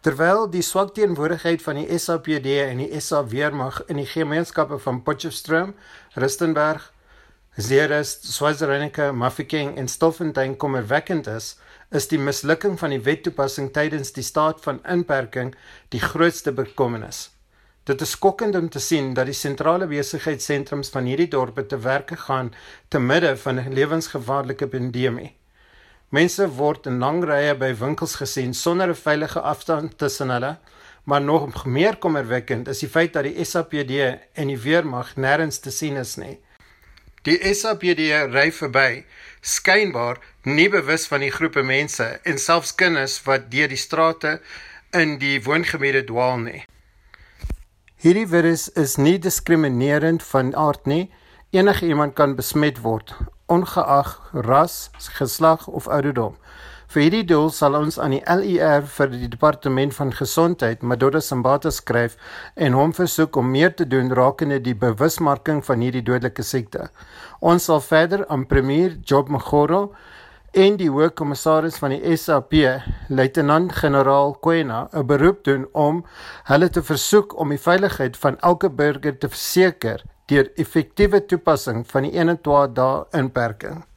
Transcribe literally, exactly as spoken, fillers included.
Terwyl die swak teenwoordigheid van die S A P D en die S A Weermag in die gemeenskappe van Potchefstroom, Rustenburg, Zeerust, Swaziland, Mafeking en Stilfontein kommerwekkend is, is die mislukking van die wettoepassing tydens die staat van inperking die grootste bekommernis. Dit is skokkend om te sien dat die sentrale besigheidssentrums van hierdie dorpe te werke gaan te midde van 'n lewensgevaarlike pandemie. Mense word in lang rye by winkels gesien sonder 'n veilige afstand tussen hulle, maar nog meer kommerwekkend is die feit dat die S A P D en die weermag nêrens te sien is nie. Die S A P D ry verby, skynbaar nie bewus van die groepe mense en selfs kinders wat deur die strate in die woongebiede dwaal nie. Hierdie virus is nie diskriminerend van aard nie, enige iemand kan besmet word, ongeag ras, geslag of ouderdom. Vir hierdie doel sal ons aan die L E R vir die Departement van Gesondheid Madoda Sambata skryf en hom versoek om meer te doen rakende die bewusmaking van hierdie dodelike siekte. Ons sal verder aan Premier Job Mokgoro en die Hoogkommissaris van die S A P, Luitenant-Generaal Kwena, 'n beroep doen om hulle te versoek om die veiligheid van elke burger te verseker deur effektiewe toepassing van die eenentwintig dae inperking.